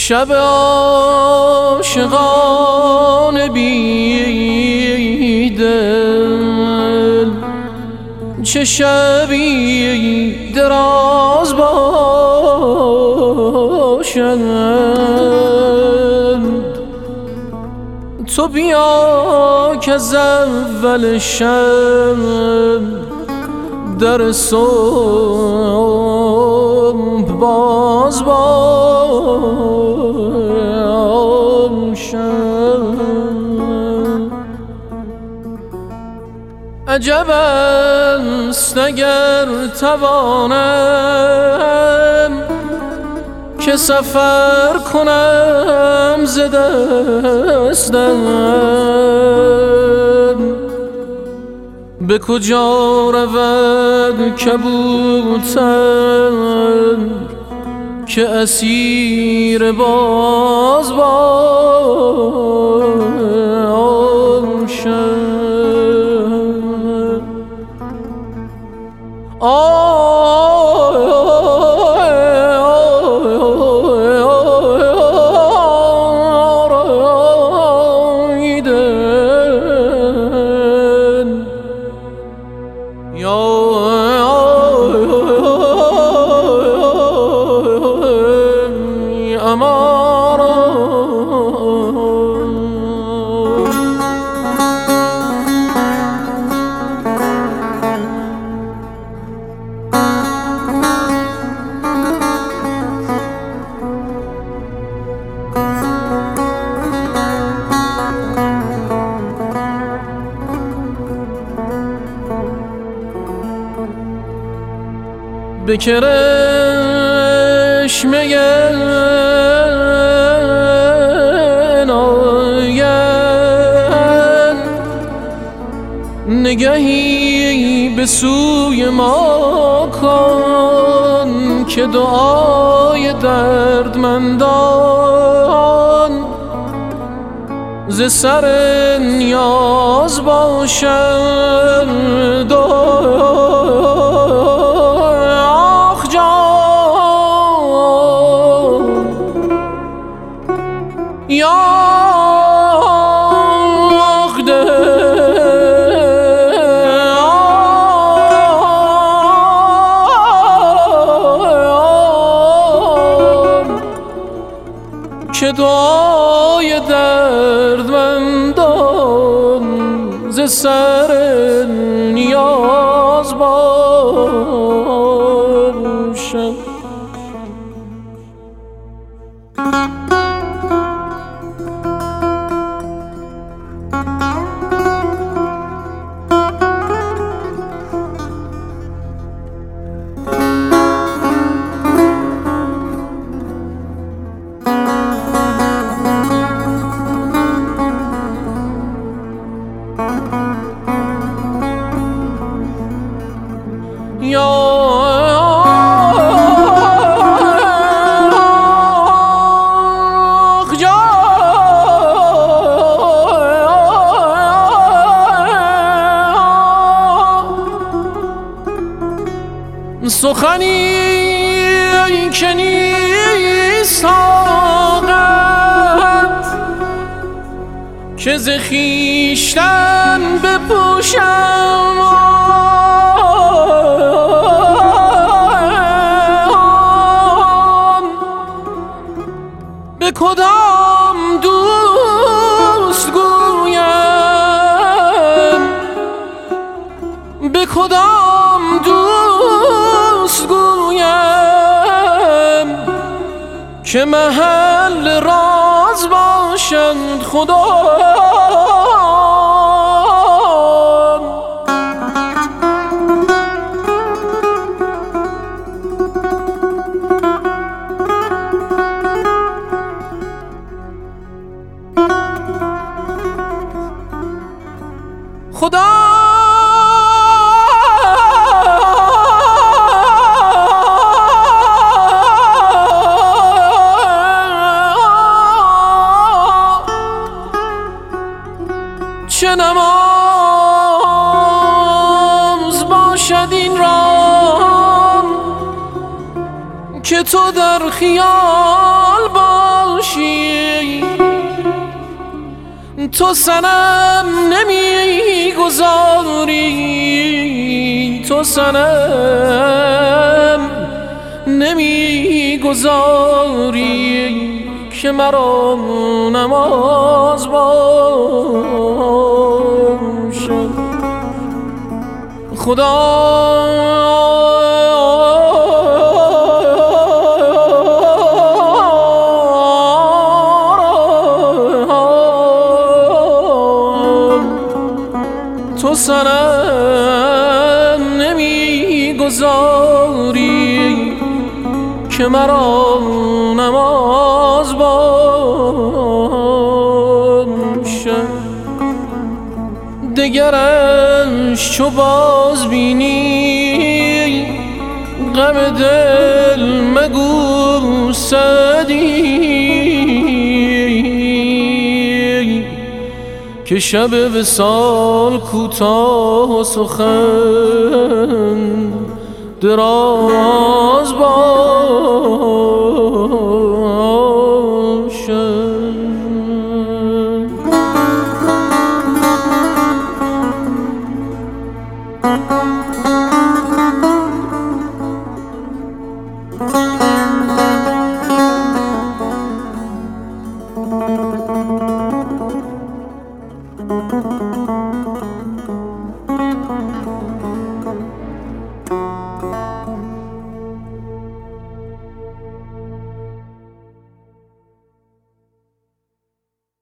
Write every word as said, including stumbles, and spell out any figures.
شب عاشقان بیدل، چه شبی دراز باشند. تو بیا که از اول شب در صبح باز باشم. عجب است اگر توانم که سفر کنم ز دستم. به کجا رود کبوتر که اسیر باز باشد. به کرشمه ناید نگهی به سوی ما کن که دعای دردمندان ز سر نیاز باشد. که دعای دردمندان ز سر نیاز باشد. سخنی که نیست طاقت که ز خویشتن بپوشم. به کدام دوست گویم، به کدام دوست گویم که محل راز باشند خدا. خدا چه نماز باشد این رام که تو در خیال باش تو سنم نمیگذاری، تو سنم نمیگذاری که مرا نماز باشد. خدا تو سنم نمیگذاری که مرا نماز باشد. دگرش چو باز بینی غم دل مگو سعدی که شب وصال کوتاه و سخن دراز باشد.